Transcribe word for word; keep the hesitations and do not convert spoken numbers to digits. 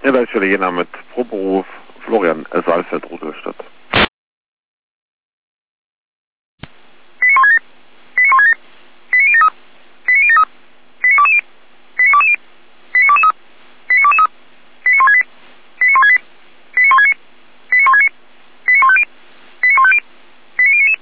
Ja, da ist für Jena mit Proberuf Florian Saalfeld, Rudolstadt.